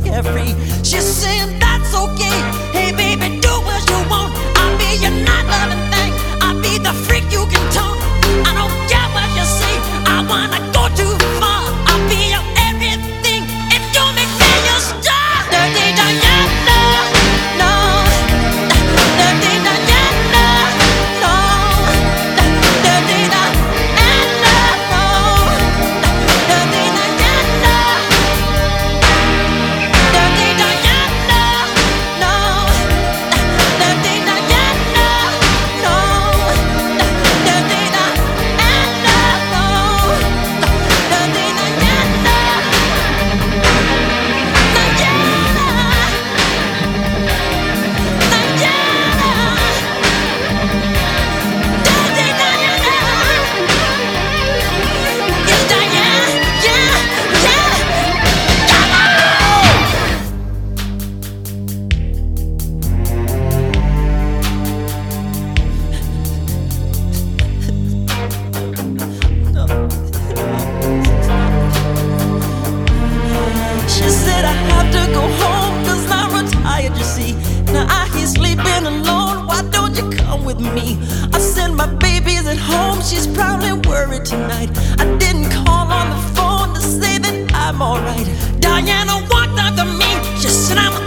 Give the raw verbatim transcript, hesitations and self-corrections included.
carefree. She's saying that's okay. Hey baby, do what you want. I'll be your not loving thing. I'll be the freak you can taunt. I don't care what you say. I wanna go too far. I'll be your everything if you make me your star. Dirty Diana, no. Dirty Diana, no. Dirty Diana, no. Dirty Diana. Dirty Diana, no. Dirty Diana, no. Dirty Diana, no. Dirty Diana. She said I have to go home cause I'm retired, you see. Now I hear sleeping alone, why don't you come with me? I said my baby's at home, she's probably worried tonight. I didn't call on the phone to say that I'm alright. Diana walked up to me, she said I'm